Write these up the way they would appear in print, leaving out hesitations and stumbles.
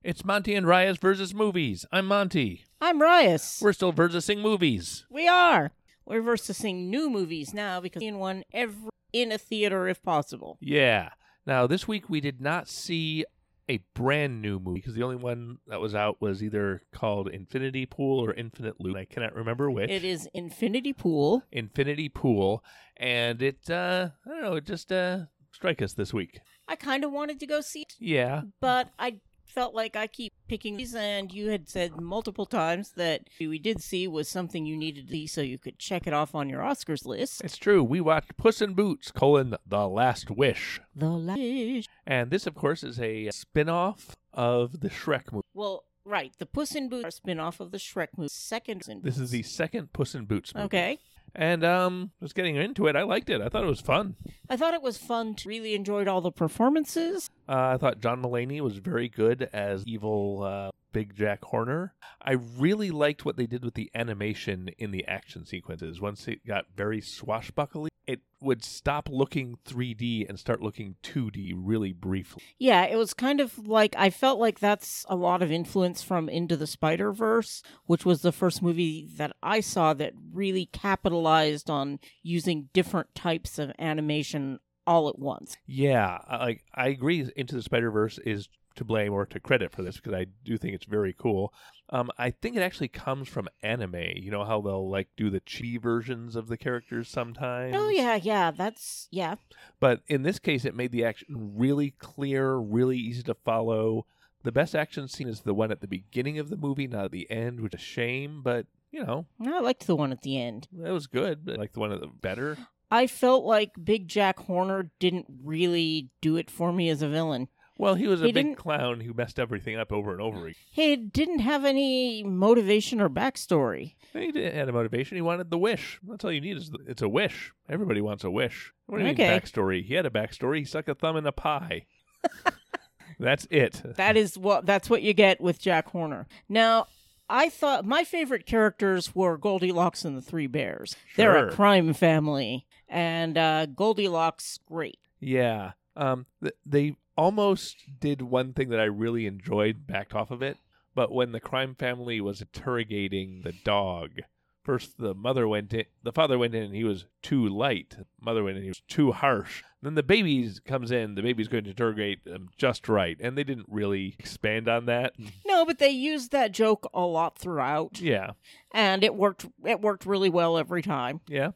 It's Monty and Reyes versus movies. I'm Monty. I'm Reyes. We're still versusing movies. We are. We're versusing new movies now because in one in a theater if possible. Yeah. Now, this week we did not see a brand new movie because the only one that was out was either called Infinity Pool or Infinite Loop. I cannot remember which. It is Infinity Pool. Infinity Pool. And it, I don't know, it just struck us this week. I kind of wanted to go see it. Yeah. But I felt like I keep picking these, and you had said multiple times that we did see was something you needed to see so you could check it off on your Oscars list. It's true. We watched Puss in Boots, The Last Wish. The Last Wish. And this, of course, is a spin-off of the Shrek movie. Well, right. The Puss in Boots are a spin-off of the Shrek movie. This is the second Puss in Boots movie. Okay. And just getting into it, I liked it. I thought it was fun. I thought it was fun. Really enjoyed all the performances. I thought John Mulaney was very good as evil Big Jack Horner. I really liked what they did with the animation in the action sequences. Once it got very swashbuckly, it would stop looking 3D and start looking 2D really briefly. Yeah, it was kind of like, I felt like that's a lot of influence from Into the Spider-Verse, which was the first movie that I saw that really capitalized on using different types of animation all at once. Yeah, I agree. Into the Spider-Verse is to blame or to credit for this because I do think it's very cool. I think it actually comes from anime. You know how they'll do the chibi versions of the characters sometimes? Oh, yeah, yeah. But in this case, it made the action really clear, really easy to follow. The best action scene is the one at the beginning of the movie, not at the end, which is a shame, but, I liked the one at the end. It was good, but I like the one at the better. I felt like Big Jack Horner didn't really do it for me as a villain. Well, he was a big clown who messed everything up over and over again. He didn't have any motivation or backstory. He had a motivation. He wanted the wish. That's all you need. It's a wish. Everybody wants a wish. What do you mean backstory? He had a backstory. He stuck a thumb in a pie. That's it. That's what you get with Jack Horner. Now, I thought my favorite characters were Goldilocks and the Three Bears. Sure. They're a crime family, and Goldilocks, great. Yeah. They almost did one thing that I really enjoyed, backed off of it, but when the crime family was interrogating the dog, first the father went in and he was too light. The mother went in and he was too harsh. Then the baby comes in, the baby's going to interrogate them just right, and they didn't really expand on that. No, but they used that joke a lot throughout. Yeah. And it worked really well every time. Yeah.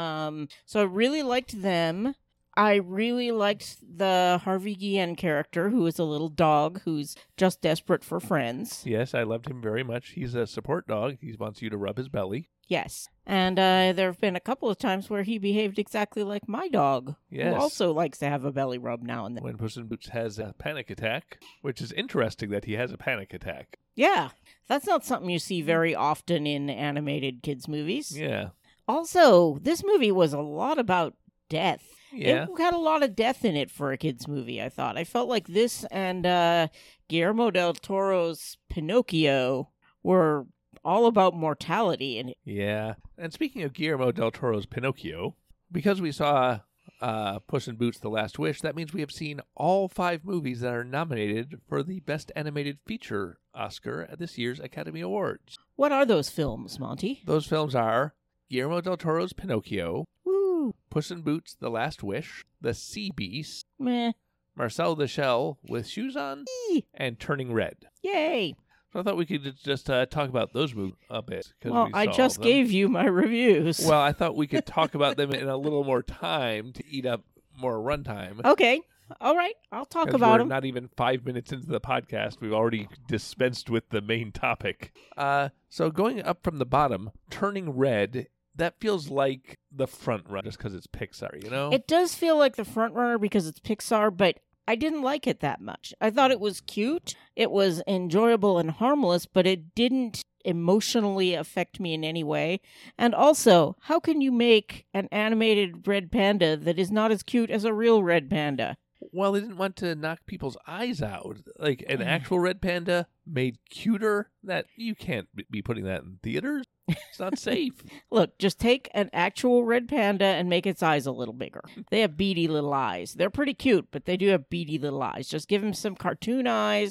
So I really liked them. I really liked the Harvey Guillen character, who is a little dog who's just desperate for friends. Yes, I loved him very much. He's a support dog. He wants you to rub his belly. Yes. And there have been a couple of times where he behaved exactly like my dog, yes, who also likes to have a belly rub now and then. When Puss in Boots has a panic attack, which is interesting that he has a panic attack. Yeah, that's not something you see very often in animated kids' movies. Yeah. Also, this movie was a lot about death. Yeah. It had a lot of death in it for a kid's movie, I thought. I felt like this and Guillermo del Toro's Pinocchio were all about mortality. And yeah. And speaking of Guillermo del Toro's Pinocchio, because we saw Puss in Boots: The Last Wish, that means we have seen all 5 movies that are nominated for the Best Animated Feature Oscar at this year's Academy Awards. What are those films, Monty? Those films are Guillermo del Toro's Pinocchio, Woo! Puss in Boots: The Last Wish, The Sea Beast, Meh. Marcel the Shell with Shoes On, and Turning Red. Yay! So I thought we could just talk about those movies a bit. Well, I just gave you my reviews. Well, I thought we could talk about them in a little more time to eat up more runtime. Okay. All right. I'll talk about them. We're not even 5 minutes into the podcast. We've already dispensed with the main topic. So going up from the bottom, Turning Red, that feels like the front runner just because it's Pixar, you know? It does feel like the front runner because it's Pixar, but I didn't like it that much. I thought it was cute. It was enjoyable and harmless, but it didn't emotionally affect me in any way. And also, how can you make an animated red panda that is not as cute as a real red panda? Well, they didn't want to knock people's eyes out. Like an actual red panda made cuter, that you can't be putting that in theaters. It's not safe. Look, just take an actual red panda and make its eyes a little bigger. They have beady little eyes. They're pretty cute, but they do have beady little eyes. Just give them some cartoon eyes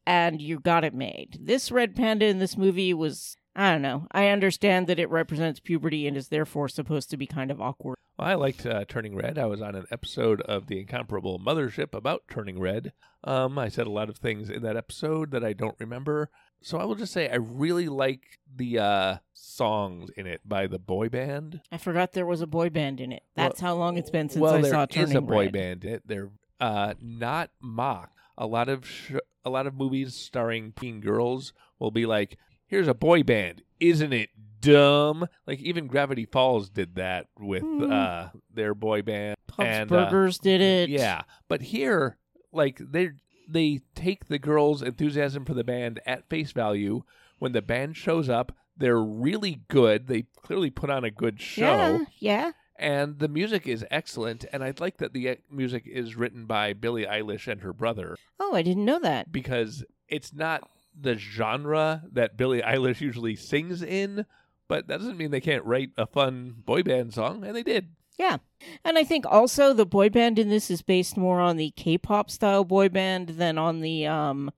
and you got it made. This red panda in this movie was, I don't know. I understand that it represents puberty and is therefore supposed to be kind of awkward. Well, I liked Turning Red. I was on an episode of The Incomparable Mothership about Turning Red. I said a lot of things in that episode that I don't remember. So I will just say I really like the songs in it by the boy band. I forgot there was a boy band in it. That's how long it's been since I saw Turning Red. There is a boy band in it. They're not mock. A lot of movies starring teen girls will be like, here's a boy band. Isn't it dumb? Like even Gravity Falls did that with their boy band. Bob's Burgers did it. Yeah. But here, like they take the girls' enthusiasm for the band at face value. When the band shows up, they're really good. They clearly put on a good show. Yeah. And the music is excellent. And I like that the music is written by Billie Eilish and her brother. Oh, I didn't know that. Because it's not the genre that Billie Eilish usually sings in, but that doesn't mean they can't write a fun boy band song, and they did. Yeah. And I think also the boy band in this is based more on the K-pop style boy band than on the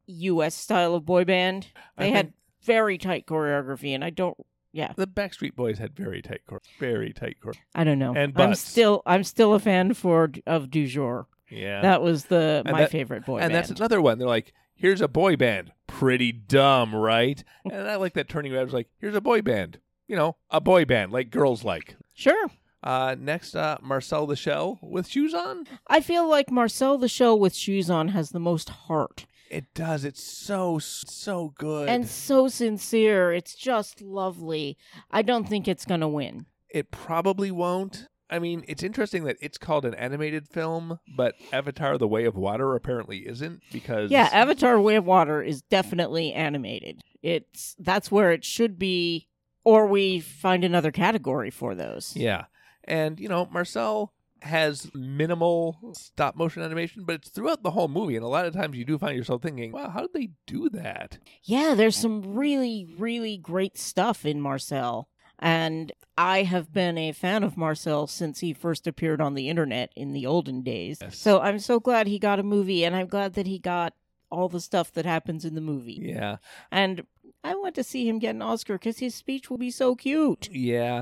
US style of boy band. They had very tight choreography, and I don't... Yeah. The Backstreet Boys had very tight choreography. I don't know. And I'm still a fan of Du Jour. Yeah. That was my favorite boy band. And that's another one. They're like, here's a boy band. Pretty dumb, right? And I like that Turning Red was like, here's a boy band. You know, a boy band like girls like. Sure. Next, Marcel the Shell with Shoes On. I feel like Marcel the Shell with Shoes On has the most heart. It does. It's so good. And so sincere. It's just lovely. I don't think it's going to win. It probably won't. I mean, it's interesting that it's called an animated film, but Avatar: The Way of Water apparently isn't because... Yeah, Avatar: Way of Water is definitely animated. That's where it should be, or we find another category for those. Yeah. And, you know, Marcel has minimal stop-motion animation, but it's throughout the whole movie, and a lot of times you do find yourself thinking, wow, how did they do that? Yeah, there's some really, really great stuff in Marcel. And I have been a fan of Marcel since he first appeared on the internet in the olden days. Yes. So I'm so glad he got a movie, and I'm glad that he got all the stuff that happens in the movie. Yeah. And I want to see him get an Oscar because his speech will be so cute. Yeah.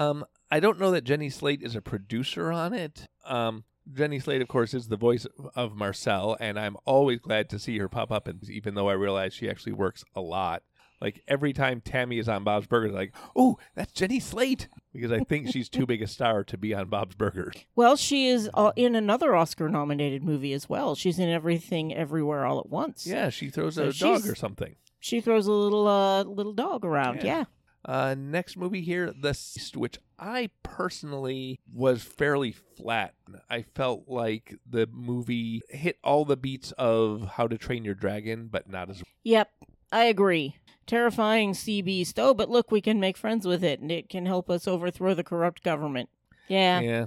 I don't know that Jenny Slate is a producer on it. Jenny Slate, of course, is the voice of Marcel, and I'm always glad to see her pop up, even though I realize she actually works a lot. Like, every time Tammy is on Bob's Burgers, like, oh, that's Jenny Slate, because I think she's too big a star to be on Bob's Burgers. Well, she is in another Oscar-nominated movie as well. She's in Everything Everywhere All at Once. Yeah, she throws a dog or something. She throws a little dog around, yeah. Next movie here, The Ceased, which I personally was fairly flat. I felt like the movie hit all the beats of How to Train Your Dragon, but not as... Yep, I agree. Terrifying sea beast. Oh, but look, we can make friends with it, and it can help us overthrow the corrupt government. Yeah.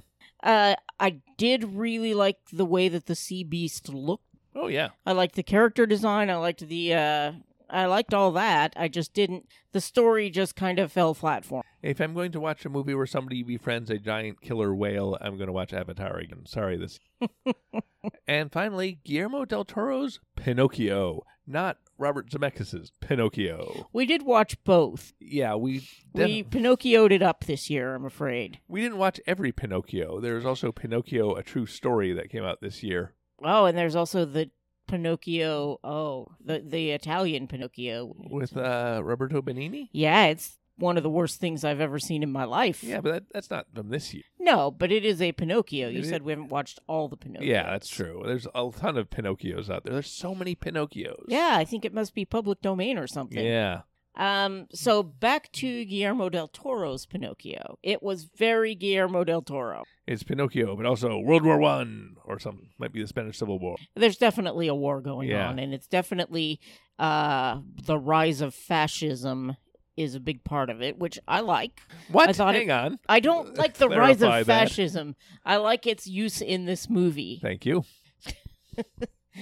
I did really like the way that the sea beast looked. Oh, yeah. I liked the character design. I liked I liked all that. I just didn't... The story just kind of fell flat for me. If I'm going to watch a movie where somebody befriends a giant killer whale, I'm going to watch Avatar again. Sorry, this... And finally, Guillermo del Toro's Pinocchio. Not Robert Zemeckis' Pinocchio. We did watch both. Yeah, we Pinocchio'd it up this year, I'm afraid. We didn't watch every Pinocchio. There's also Pinocchio, A True Story that came out this year. Oh, and there's also the Pinocchio, the Italian Pinocchio. With Roberto Benigni? Yeah, it's one of the worst things I've ever seen in my life. Yeah, but that's not from this year. No, but it is a Pinocchio. You said we haven't watched all the Pinocchios. Yeah, that's true. There's a ton of Pinocchios out there. There's so many Pinocchios. Yeah, I think it must be public domain or something. Yeah. So back to Guillermo del Toro's Pinocchio. It was very Guillermo del Toro. It's Pinocchio, but also World War I or something. Might be the Spanish Civil War. There's definitely a war going on, and it's definitely the rise of fascism is a big part of it, which I like. What? Hang on. I don't like the rise of fascism. I like its use in this movie. Thank you.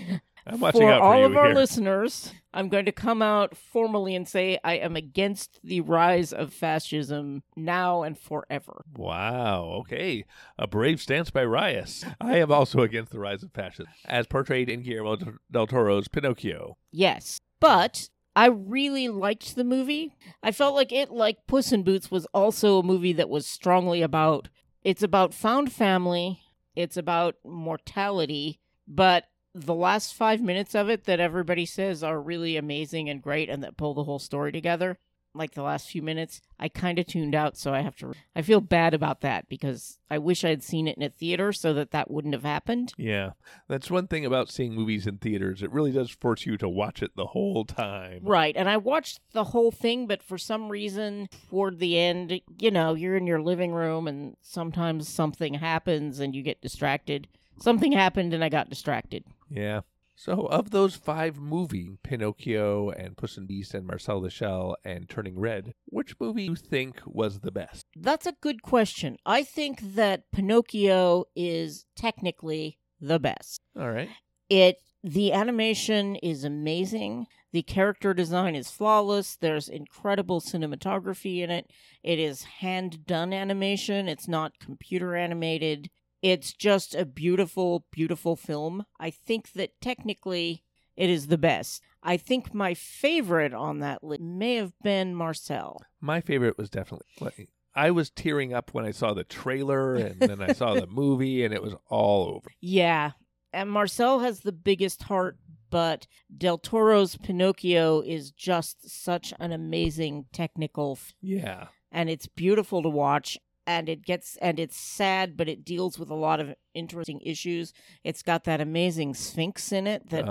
I'm watching For out for all you of our here. listeners, I'm going to come out formally and say I am against the rise of fascism now and forever. Wow, okay. A brave stance by Reyes. I am also against the rise of fascism, as portrayed in Guillermo del Toro's Pinocchio. Yes. But I really liked the movie. I felt like it, like Puss in Boots, was also a movie that was strongly about, it's about found family, it's about mortality, but the last 5 minutes of it that everybody says are really amazing and great and that pull the whole story together, like the last few minutes, I kind of tuned out, so I feel bad about that because I wish I had seen it in a theater so that wouldn't have happened. Yeah, that's one thing about seeing movies in theaters. It really does force you to watch it the whole time. Right, and I watched the whole thing, but for some reason, toward the end, you're in your living room and sometimes something happens and you get distracted. Something happened and I got distracted. Yeah. So, of those 5 movies, Pinocchio and Puss in Beast and Marcel the Shell and Turning Red, which movie do you think was the best? That's a good question. I think that Pinocchio is technically the best. All right. The animation is amazing. The character design is flawless. There's incredible cinematography in it. It is hand-done animation. It's not computer animated. It's just a beautiful, beautiful film. I think that technically it is the best. I think my favorite on that list may have been Marcel. My favorite was definitely... I was tearing up when I saw the trailer, and then I saw the movie, and it was all over. Yeah, and Marcel has the biggest heart, but Del Toro's Pinocchio is just such an amazing technical Yeah. and it's beautiful to watch. And it's sad, but it deals with a lot of interesting issues. It's got that amazing Sphinx in it that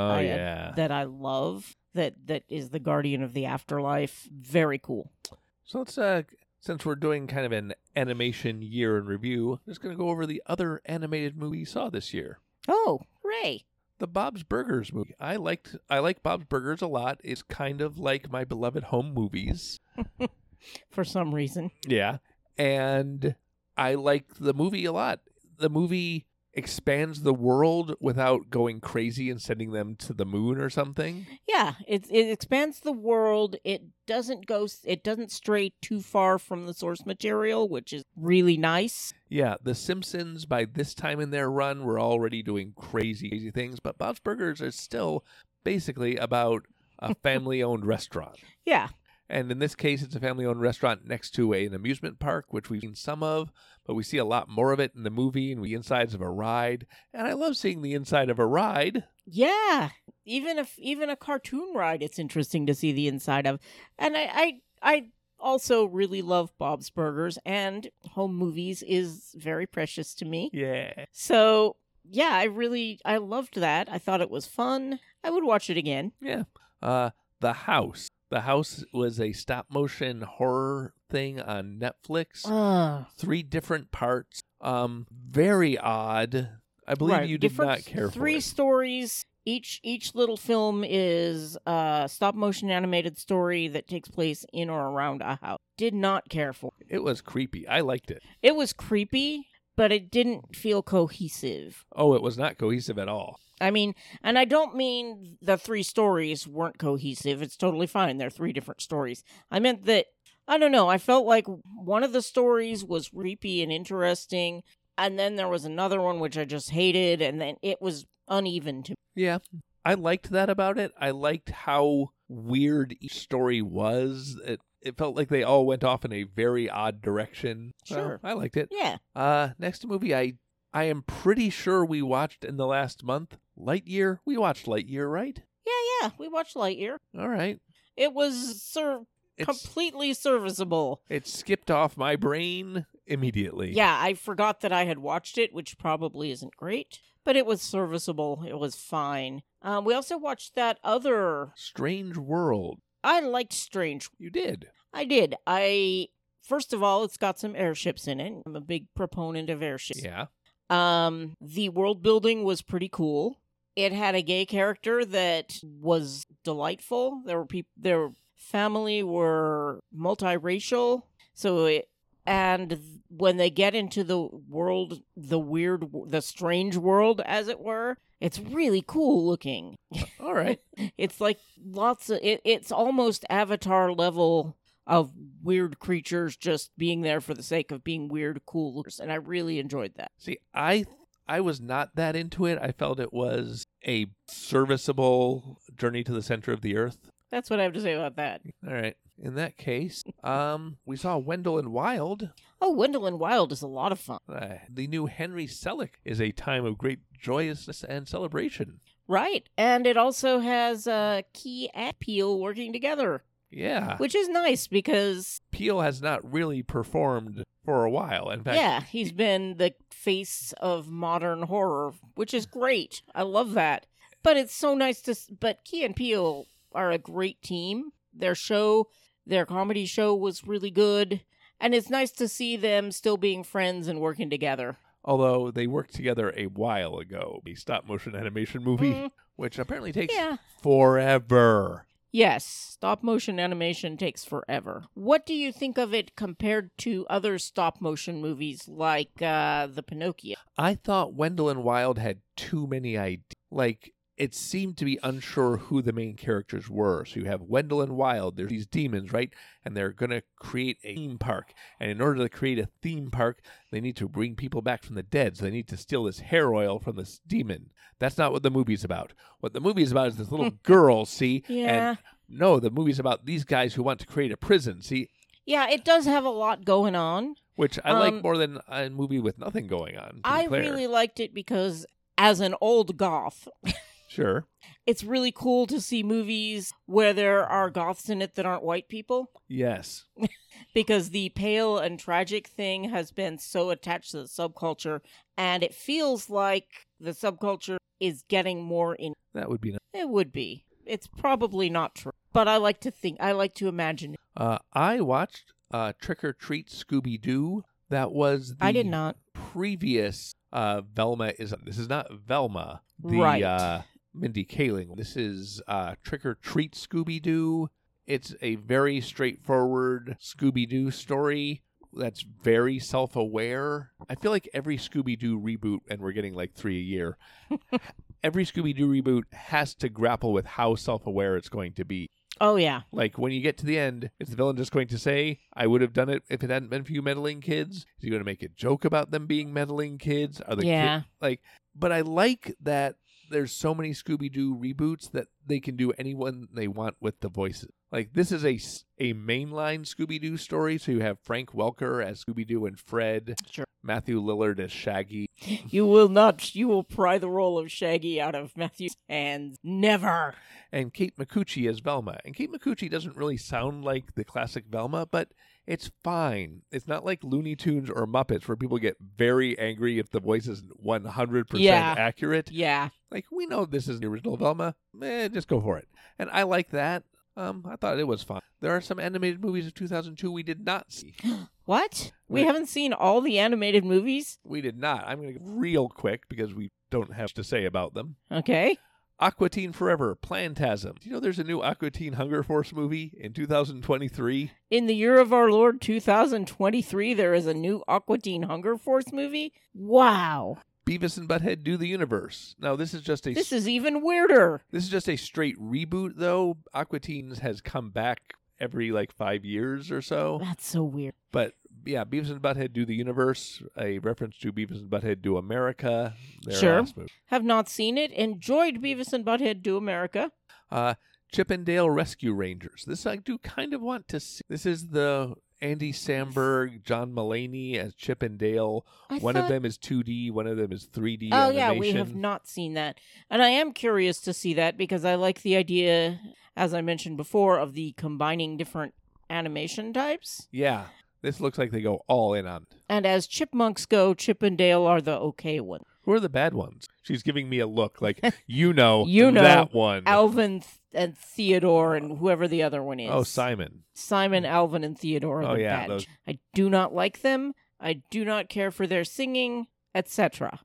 I love. That is the guardian of the afterlife. Very cool. So let's since we're doing kind of an animation year in review, I'm just going to go over the other animated movie you saw this year. Oh, hooray! The Bob's Burgers movie. I like Bob's Burgers a lot. It's kind of like my beloved home movies. For some reason. Yeah. And I like the movie a lot. The movie expands the world without going crazy and sending them to the moon or something. Yeah, it expands the world. It doesn't stray too far from the source material, which is really nice. Yeah, The Simpsons, by this time in their run, were already doing crazy things, but Bob's Burgers is still basically about a family-owned restaurant. Yeah. And in this case, it's a family-owned restaurant next to an amusement park, which we've seen some of, but we see a lot more of it in the movie and the insides of a ride. And I love seeing the inside of a ride. Yeah, even a cartoon ride, it's interesting to see the inside of. And I also really love Bob's Burgers, and home movies is very precious to me. Yeah. So yeah, I loved that. I thought it was fun. I would watch it again. Yeah. The House. The House was a stop-motion horror thing on Netflix. 3 different parts. Very odd. I believe you did not care for it. 3 stories. Each little film is a stop-motion animated story that takes place in or around a house. Did not care for it. It was creepy. I liked it. It was creepy, but it didn't feel cohesive. Oh, it was not cohesive at all. I mean, and I don't mean the 3 stories weren't cohesive. It's totally fine. They're 3 different stories. I meant that, I don't know, I felt like one of the stories was creepy and interesting, and then there was another one which I just hated, and then it was uneven to me. Yeah, I liked that about it. I liked how weird each story was. It felt like they all went off in a very odd direction. Sure. I liked it. Yeah. Next movie I am pretty sure we watched in the last month, Lightyear. We watched Lightyear, right? Yeah, we watched Lightyear. All right. It was completely serviceable. It skipped off my brain immediately. Yeah, I forgot that I had watched it, which probably isn't great, but it was serviceable. It was fine. We also watched that other... Strange World. I liked Strange. You did? I did. First of all, it's got some airships in it. I'm a big proponent of airships. Yeah. The world building was pretty cool. It had a gay character that was delightful. Their family were multiracial. And when they get into the world, the strange world, as it were, It's really cool looking. All right. It's like it's almost Avatar level of weird creatures just being there for the sake of being weird, cool, and I really enjoyed that. See, I was not that into it. I felt it was a serviceable journey to the center of the earth. That's what I have to say about that. All right. In that case, we saw Wendell and Wild. Oh, Wendell and Wild is a lot of fun. The new Henry Selick is a time of great joyousness and celebration. Right. And it also has Key and Peele working together. Yeah. Which is nice because... Peele has not really performed for a while. In fact, yeah, he's been the face of modern horror, which is great. I love that. But it's so nice to... But Key and Peele are a great team. Their comedy show was really good. And it's nice to see them still being friends and working together. Although they worked together a while ago. A stop-motion animation movie, which apparently takes forever. Yes, stop-motion animation takes forever. What do you think of it compared to other stop-motion movies like the Pinocchio? I thought Wendell and Wild had too many ideas. Like, it seemed to be unsure who the main characters were. So you have Wendell and Wild. There's these demons, right? And they're going to create a theme park. And in order to create a theme park, they need to bring people back from the dead. So they need to steal this hair oil from this demon. That's not what the movie's about. What the movie is about is this little girl, see? Yeah. And no, the movie's about these guys who want to create a prison, see? Yeah, it does have a lot going on. Which I like more than a movie with nothing going on. I really liked it because as an old goth... Sure. It's really cool to see movies where there are goths in it that aren't white people. Yes. Because the pale and tragic thing has been so attached to the subculture, and it feels like the subculture is getting more in. That would be nice. It would be. It's probably not true. But I like to imagine. I watched Trick or Treat Scooby-Doo. That was the I did not. Previous Velma is. This is not Velma. Right. Mindy Kaling. This is Trick or Treat Scooby-Doo. It's a very straightforward Scooby-Doo story that's very self-aware. I feel like every Scooby-Doo reboot, and we're getting like 3 a year, every Scooby-Doo reboot has to grapple with how self-aware it's going to be. Oh, yeah. Like, when you get to the end, is the villain just going to say, I would have done it if it hadn't been for you meddling kids? Is he going to make a joke about them being meddling kids? Are the but I like that there's so many Scooby-Doo reboots that they can do anyone they want with the voices. Like, this is a mainline Scooby-Doo story, so you have Frank Welker as Scooby-Doo and Fred. Sure. Matthew Lillard as Shaggy. You will pry the role of Shaggy out of Matthew's hands. Never. And Kate Micucci as Velma. And Kate Micucci doesn't really sound like the classic Velma, but it's fine. It's not like Looney Tunes or Muppets where people get very angry if the voice isn't 100% accurate. Yeah. Like, we know this is the original Velma. Just go for it. And I like that. I thought it was fun. There are some animated movies of 2002 we did not see. What? We haven't seen all the animated movies? We did not. I'm going to go real quick because we don't have to say about them. Okay. Aqua Teen Forever, Plantasm. Do you know there's a new Aqua Teen Hunger Force movie in 2023? In the year of our Lord 2023, there is a new Aqua Teen Hunger Force movie? Wow. Beavis and Butthead Do the Universe. Now, this is just a... This is even weirder. This is just a straight reboot, though. Aqua Teen has come back every, 5 years or so. That's so weird. But, yeah, Beavis and Butthead Do the Universe, a reference to Beavis and Butthead Do America. Sure. Have not seen it. Enjoyed Beavis and Butthead Do America. Chip and Dale Rescue Rangers. This I do kind of want to see. This is the... Andy Samberg, John Mulaney as Chip and Dale. One of them is 2D, one of them is 3D animation. Oh, yeah, we have not seen that. And I am curious to see that because I like the idea, as I mentioned before, of the combining different animation types. Yeah, this looks like they go all in on it. And as chipmunks go, Chip and Dale are the okay ones. Who are the bad ones? She's giving me a look like, you know that one. Alvin and Theodore and whoever the other one is. Oh, Simon. Simon, Alvin, and Theodore are the bad. Those... I do not like them. I do not care for their singing, etc.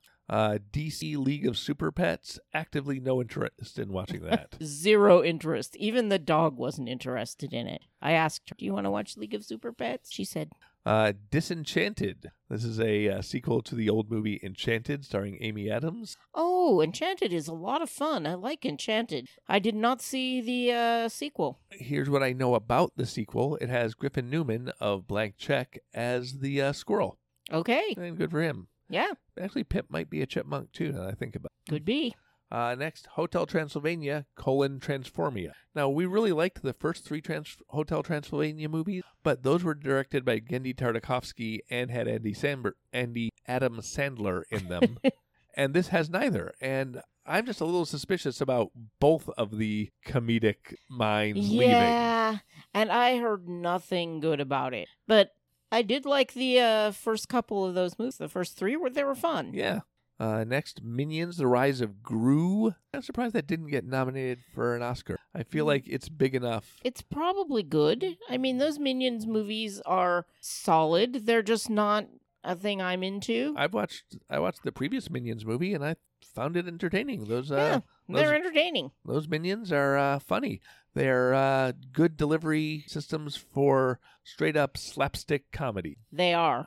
DC League of Super Pets, actively no interest in watching that. Zero interest. Even the dog wasn't interested in it. I asked her, do you want to watch League of Super Pets? She said... Disenchanted. This is a sequel to the old movie Enchanted, starring Amy Adams. Oh, Oh, Enchanted is a lot of fun. I like Enchanted. I did not see the sequel. Here's what I know about the sequel. It has Griffin Newman of Blank Check as the squirrel. Okay. And good for him. Yeah, Actually, Pip might be a chipmunk, too, now that I think about it. could be. Next, Hotel Transylvania, Transformia. Now, we really liked the first three Hotel Transylvania movies, but those were directed by Gendy Tartakovsky and had Andy Adam Sandler in them. And this has neither. And I'm just a little suspicious about both of the comedic minds leaving. Yeah, and I heard nothing good about it. But I did like the first couple of those movies. The first three they were fun. Yeah. Next, Minions, The Rise of Gru. I'm surprised that didn't get nominated for an Oscar. I feel like it's big enough. It's probably good. I mean, those Minions movies are solid. They're just not a thing I'm into. I watched the previous Minions movie, and I found it entertaining. They're entertaining. Those Minions are funny. They're good delivery systems for straight-up slapstick comedy. They are.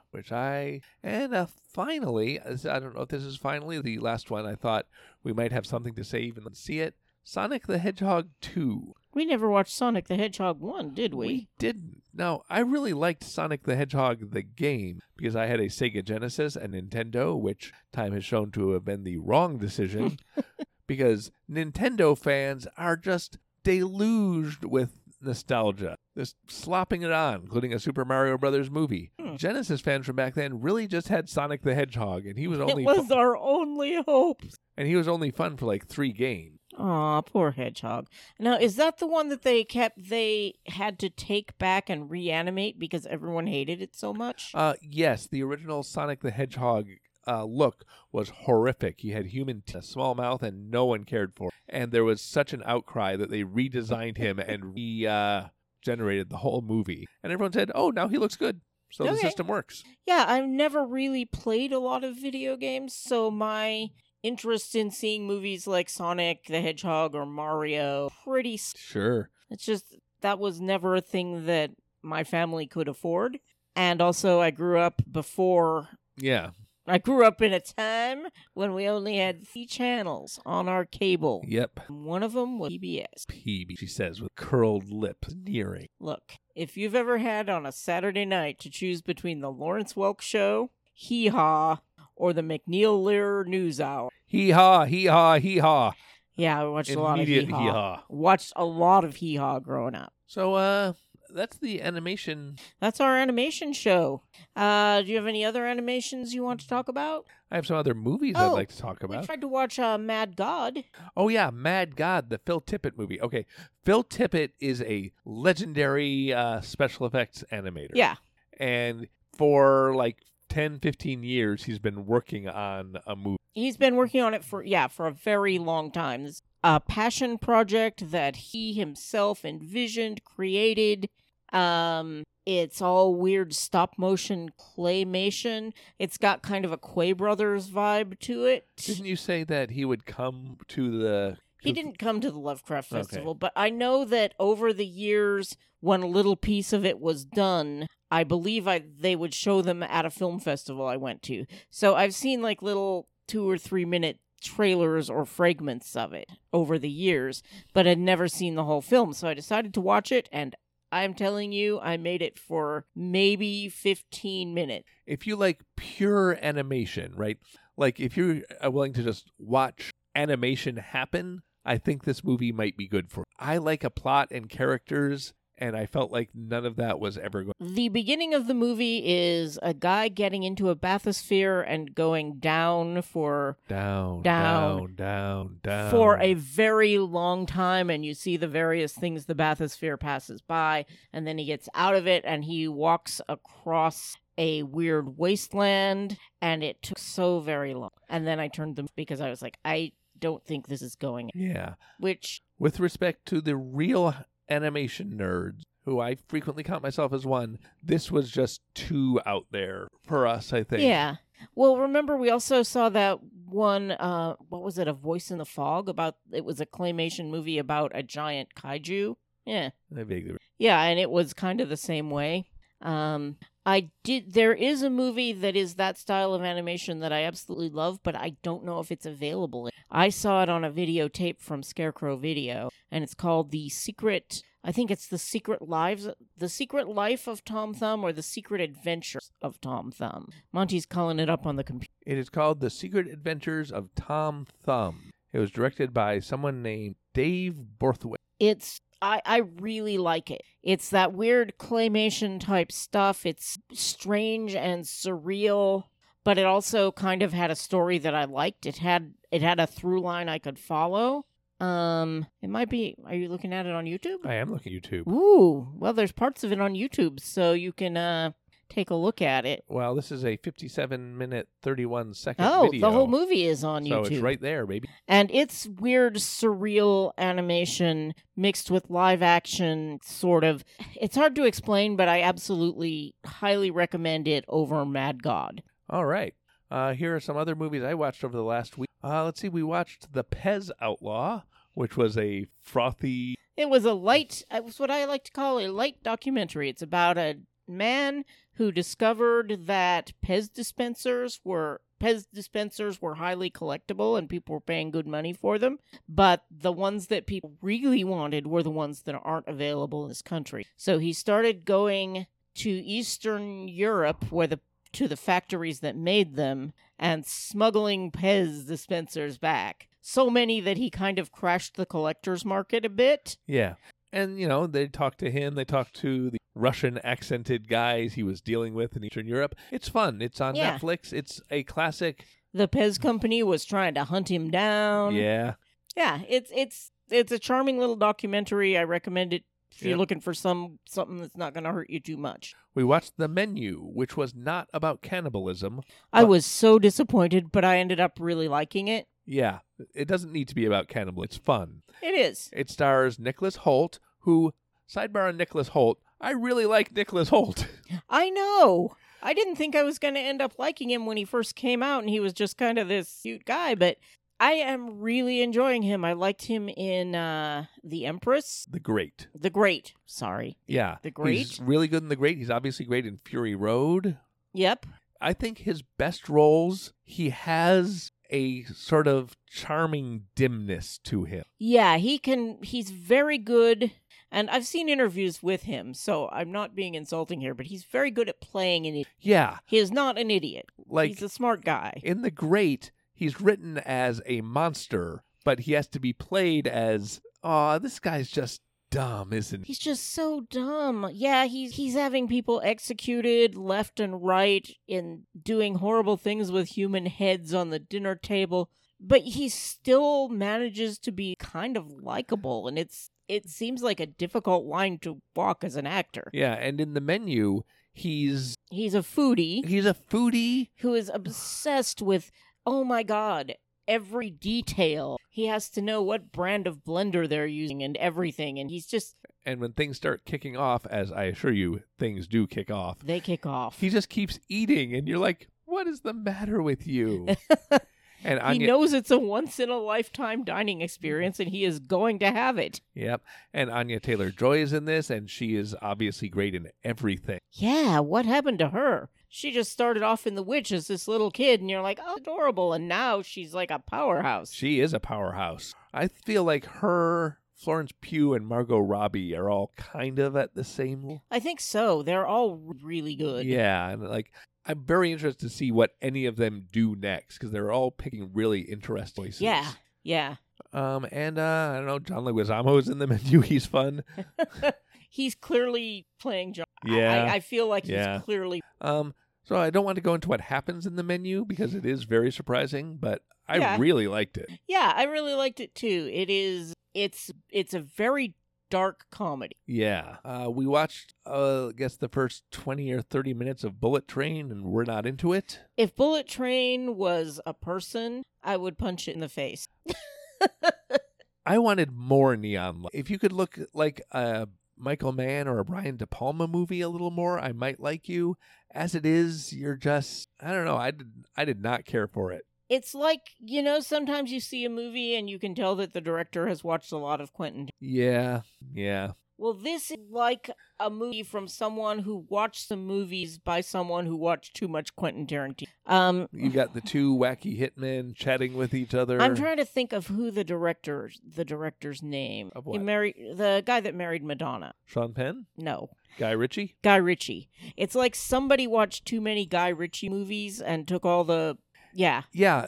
Finally, I don't know if this is finally the last one. I thought we might have something to say even let's see it. Sonic the Hedgehog 2. We never watched Sonic the Hedgehog 1, did we? We didn't. Now, I really liked Sonic the Hedgehog the game because I had a Sega Genesis and Nintendo, which time has shown to have been the wrong decision because Nintendo fans are just deluged with nostalgia, just slopping it on, including a Super Mario Brothers movie. Genesis fans from back then really just had Sonic the Hedgehog, and he was only our only hope. And he was only fun for like 3 games. Aw, poor Hedgehog. Now, is that the one that they had to take back and reanimate because everyone hated it so much? Yes, the original Sonic the Hedgehog look was horrific. He had a small mouth, and no one cared for him. And there was such an outcry that they redesigned him and generated the whole movie. And everyone said, oh, now he looks good. So the system works. Yeah, I've never really played a lot of video games, so my interest in seeing movies like Sonic the Hedgehog or Mario pretty... Sure. It's just, that was never a thing that my family could afford. And also, I grew up before... Yeah. I grew up in a time when we only had 3 channels on our cable. Yep. One of them was PBS. PB, she says, with curled lips, sneering. Look, if you've ever had on a Saturday night to choose between the Lawrence Welk Show, Hee Haw, or the McNeil Lehrer News Hour. Hee Haw, hee haw, hee haw. Yeah, I watched a lot of Hee Haw. Hee-haw. Watched a lot of Hee Haw growing up. So, that's the animation. That's our animation show. Do you have any other animations you want to talk about? I have some other movies I'd like to talk about. We tried to watch Mad God. Oh, yeah, Mad God, the Phil Tippett movie. Okay, Phil Tippett is a legendary special effects animator. Yeah. And for like 10, 15 years, he's been working on a movie. He's been working on it for a very long time. It's a passion project that he himself envisioned, created. It's all weird stop motion claymation. It's got kind of a Quay Brothers vibe to it. Didn't you say that he would come to the... He didn't come to the Lovecraft Festival, but I know that over the years, when a little piece of it was done, I believe they would show them at a film festival I went to. So I've seen like little 2 or 3 minute trailers or fragments of it over the years, but had never seen the whole film. So I decided to watch it, and I'm telling you, I made it for maybe 15 minutes. If you like pure animation, right? Like if you're willing to just watch animation happen, I think this movie might be good for it. I like a plot and characters, and I felt like none of that was ever going. The beginning of the movie is a guy getting into a bathysphere and going down for a very long time, and you see the various things the bathysphere passes by, and then he gets out of it and he walks across a weird wasteland, and it took so very long. And then I turned them because I was like, I don't think this is going. Yeah. Which, with respect to the real animation nerds, who I frequently count myself as one, this was just too out there for us, I think. Yeah. Well, remember, we also saw that one, what was it, A Voice in the Fog? It was a claymation movie about a giant kaiju. Yeah. I vaguely. Yeah, and it was kind of the same way. There is a movie that is that style of animation that I absolutely love, but I don't know if it's available. I saw it on a videotape from Scarecrow Video, and it's called I think it's The Secret Life of Tom Thumb or The Secret Adventures of Tom Thumb. Monty's calling it up on the computer. It is called The Secret Adventures of Tom Thumb. It was directed by someone named Dave Borthwick. I really like it. It's that weird claymation type stuff. It's strange and surreal, but it also kind of had a story that I liked. It had a through line I could follow. It might be. Are you looking at it on YouTube? I am looking at YouTube. Ooh, well, there's parts of it on YouTube, so you can take a look at it. Well, this is a 57-minute, 31-second video. video. The whole movie is on YouTube. So it's right there, baby. And it's weird, surreal animation mixed with live action, sort of. It's hard to explain, but I absolutely highly recommend it over Mad God. All right. Here are some other movies I watched over the last week. Let's see. We watched The Pez Outlaw, which was a frothy... It was what I like to call a light documentary. It's about a man who discovered that Pez dispensers were highly collectible and people were paying good money for them, but the ones that people really wanted were the ones that aren't available in this country. So he started going to Eastern Europe to the factories that made them and smuggling Pez dispensers back. So many that he kind of crashed the collector's market a bit. Yeah. And, they talked to him. They talked to the Russian accented guys he was dealing with in Eastern Europe. It's fun. It's on Netflix. It's a classic. The Pez company was trying to hunt him down. Yeah. Yeah, it's a charming little documentary. I recommend it if you're looking for something that's not going to hurt you too much. We watched The Menu, which was not about cannibalism. I was so disappointed, but I ended up really liking it. Yeah, it doesn't need to be about cannibalism. It's fun. It is. It stars Nicholas Hoult, who, sidebar on Nicholas Hoult, I really like Nicholas Hoult. I know. I didn't think I was going to end up liking him when he first came out, and he was just kind of this cute guy, but I am really enjoying him. I liked him in The Empress. The Great. The Great. Sorry. Yeah. The Great. He's really good in The Great. He's obviously great in Fury Road. Yep. I think his best roles, he has a sort of charming dimness to him. Yeah, he's very good. And I've seen interviews with him, so I'm not being insulting here, but he's very good at playing an idiot. Yeah. He is not an idiot. He's a smart guy. In The Great, he's written as a monster, but he has to be played as, this guy's just dumb, isn't he? He's just so dumb. Yeah, he's having people executed left and right in doing horrible things with human heads on the dinner table, but he still manages to be kind of likable, and it seems like a difficult line to walk as an actor. Yeah, and in The Menu, he's a foodie. He's a foodie who is obsessed with, oh my God, every detail. He has to know what brand of blender they're using and everything, and he's just... And when things start kicking off, as I assure you, things do kick off. They kick off. He just keeps eating, and you're like, what is the matter with you? And he knows it's a once-in-a-lifetime dining experience, and he is going to have it. Yep. And Anya Taylor-Joy is in this, and she is obviously great in everything. Yeah, what happened to her? She just started off in The Witch as this little kid, and you're like, oh, adorable, and now she's like a powerhouse. She is a powerhouse. I feel like her, Florence Pugh, and Margot Robbie are all kind of at the same level. I think so. They're all really good. Yeah, and I'm very interested to see what any of them do next, because they're all picking really interesting voices. Yeah. And I don't know, John Leguizamo is in The Menu. He's fun. He's clearly playing John. Yeah. I feel like he's clearly... So I don't want to go into what happens in The Menu, because it is very surprising, but I really liked it. Yeah, I really liked it too. It's a very dark comedy. Yeah. We watched, I guess, the first 20 or 30 minutes of Bullet Train, and we're not into it. If Bullet Train was a person, I would punch it in the face. I wanted more neon light. If you could look like a Michael Mann or a Brian De Palma movie a little more, I might like you. As it is, you're just, I don't know, I did not care for it. It's like, sometimes you see a movie and you can tell that the director has watched a lot of Quentin. Yeah. Well, this is like a movie from someone who watched some movies by someone who watched too much Quentin Tarantino. You got the two wacky hitmen chatting with each other. I'm trying to think of who the director's name. Of what? The guy that married Madonna. Sean Penn? No. Guy Ritchie? Guy Ritchie. It's like somebody watched too many Guy Ritchie movies and took all the... Yeah. Yeah,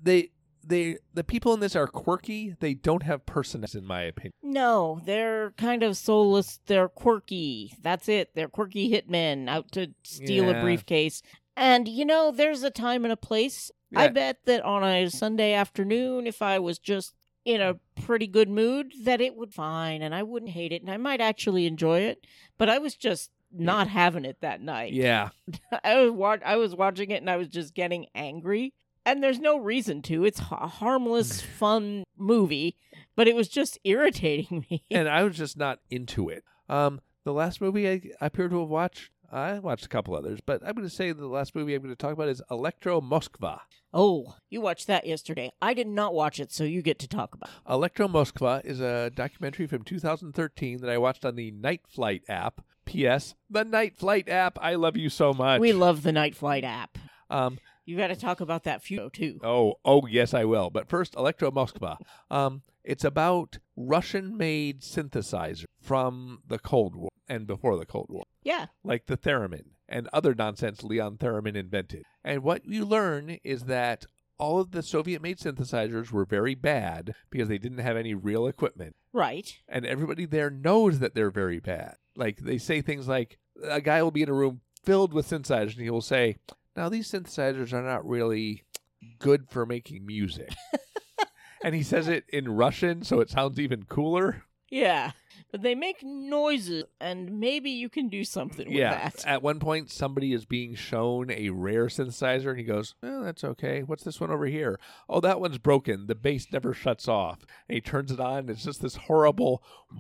the people in this are quirky. They don't have personality, in my opinion. No, they're kind of soulless. They're quirky. That's it. They're quirky hitmen out to steal Yeah. a briefcase. And, there's a time and a place. Yeah. I bet that on a Sunday afternoon, if I was just in a pretty good mood, that it would fine and I wouldn't hate it and I might actually enjoy it. But I was just not having it that night. Yeah. I was watching it and I was just getting angry. And there's no reason to. It's a harmless, fun movie, but it was just irritating me. And I was just not into it. The last movie I appear to have watched, I watched a couple others, but I'm going to say the last movie I'm going to talk about is Elektro Moskva. Oh, you watched that yesterday. I did not watch it, so you get to talk about it. Elektro Moskva is a documentary from 2013 that I watched on the Night Flight app. P.S. The Night Flight app. I love you so much. We love the Night Flight app. Um, You got to talk about that too. Oh, yes, I will. But first, Elektro Moskva. It's about Russian-made synthesizer from the Cold War and before the Cold War, Yeah. like the theremin and other nonsense Leon Theremin invented. And what you learn is that all of the Soviet-made synthesizers were very bad because they didn't have any real equipment. Right. And everybody there knows that they're very bad. Like, they say things like, a guy will be in a room filled with synthesizers, and he will say, now, these synthesizers are not really good for making music. And he says it in Russian, so it sounds even cooler. Yeah. But they make noises, and maybe you can do something with that. At one point, somebody is being shown a rare synthesizer, and he goes, oh, that's okay. What's this one over here? Oh, that one's broken. The bass never shuts off. And he turns it on, and it's just this horrible...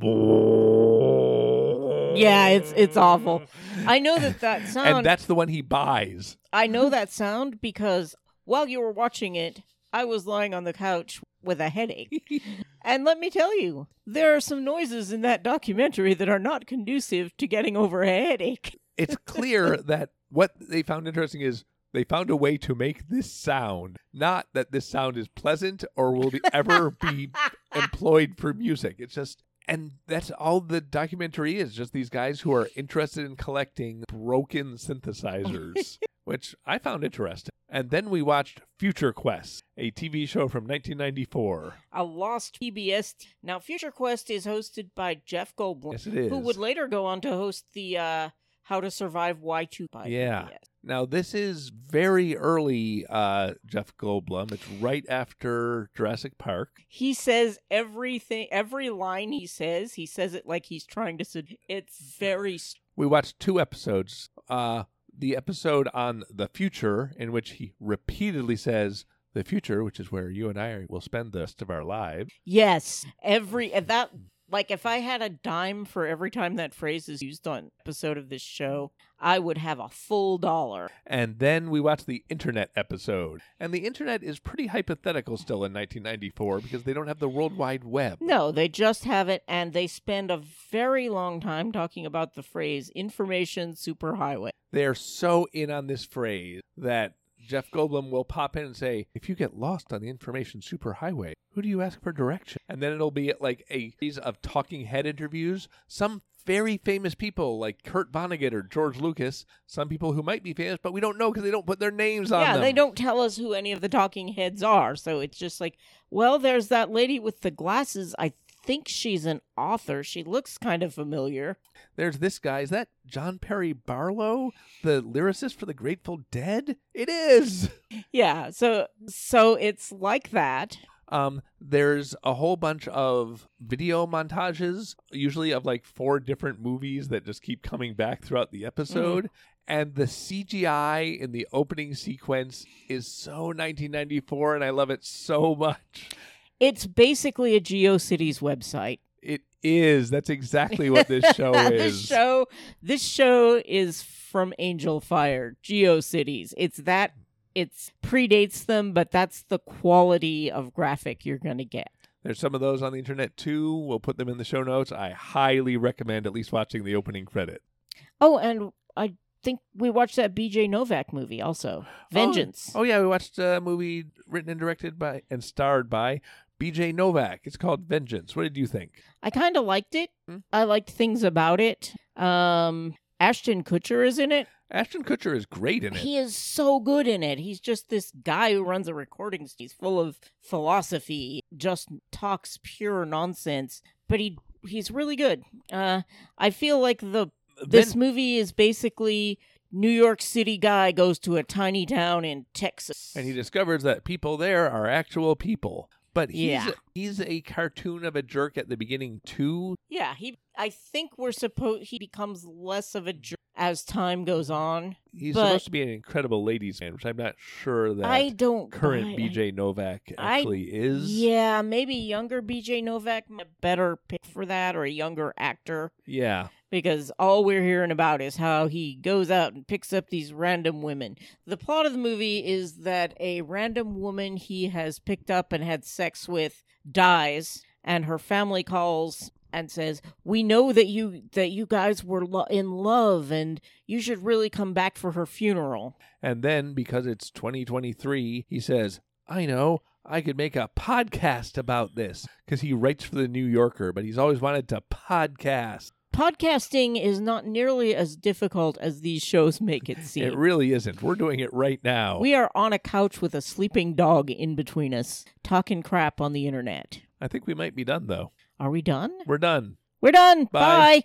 Yeah, it's awful. I know that sound... And that's the one he buys. I know that sound because while you were watching it, I was lying on the couch with a headache. And let me tell you, there are some noises in that documentary that are not conducive to getting over a headache. It's clear that what they found interesting is they found a way to make this sound, not that this sound is pleasant or will ever be employed for music. It's just... And that's all the documentary is, just these guys who are interested in collecting broken synthesizers, which I found interesting. And then we watched Future Quest, a TV show from 1994. A lost PBS. Now, Future Quest is hosted by Jeff Goldblum, Yes, it is. who would later go on to host the How to Survive Y2 by PBS. Now, this is very early Jeff Goldblum. It's right after Jurassic Park. He says everything, every line he says it like he's trying to... It's very... We watched 2 episodes. The episode on the future, in which he repeatedly says, the future, which is where you and I will spend the rest of our lives. Yes. Like, if I had a dime for every time that phrase is used on an episode of this show, I would have a full $1. And then we watched the Internet episode. And the Internet is pretty hypothetical still in 1994 because they don't have the World Wide Web. No, they just have it, and they spend a very long time talking about the phrase information superhighway. They're so in on this phrase that Jeff Goldblum will pop in and say, if you get lost on the information superhighway, who do you ask for direction? And then it'll be like a series of talking head interviews. Some very famous people like Kurt Vonnegut or George Lucas. Some people who might be famous, but we don't know because they don't put their names on them. Yeah, they don't tell us who any of the talking heads are. So it's just like, well, there's that lady with the glasses. I think she's an author. She looks kind of familiar. There's this guy. Is that John Perry Barlow, the lyricist for the Grateful Dead? It is. Yeah, so it's like that. There's a whole bunch of video montages, usually of like 4 different movies that just keep coming back throughout the episode. And the CGI in the opening sequence is so 1994, and I love it so much. It's basically a GeoCities website. It is. That's exactly what this show is. This show is from Angel Fire, GeoCities. It predates them, but that's the quality of graphic you're going to get. There's some of those on the internet too. We'll put them in the show notes. I highly recommend at least watching the opening credit. Oh, and I think we watched that BJ Novak movie also, Vengeance. Oh yeah, we watched a movie written and directed by and starred by BJ Novak. It's called Vengeance. What did you think? I kind of liked it. I liked things about it. Ashton Kutcher is in it. Ashton Kutcher is great in it. He is so good in it. He's just this guy who runs a recording studio. He's full of philosophy, just talks pure nonsense, but he's really good. I feel like this movie is basically New York City guy goes to a tiny town in Texas. And he discovers that people there are actual people. But he's a cartoon of a jerk at the beginning too. Yeah, I think he becomes less of a jerk as time goes on. He's supposed to be an incredible ladies' man, which I'm not sure that current BJ Novak actually is. Yeah, maybe younger BJ Novak, a better pick for that, or a younger actor. Yeah. Because all we're hearing about is how he goes out and picks up these random women. The plot of the movie is that a random woman he has picked up and had sex with dies, and her family calls and says, "We know that you guys were in love, and you should really come back for her funeral." And then, because it's 2023, he says, "I know. I could make a podcast about this," because he writes for the New Yorker, but he's always wanted to podcast. Podcasting is not nearly as difficult as these shows make it seem. It really isn't. We're doing it right now. We are on a couch with a sleeping dog in between us, talking crap on the internet. I think we might be done, though. Are we done? We're done. We're done. Bye. Bye.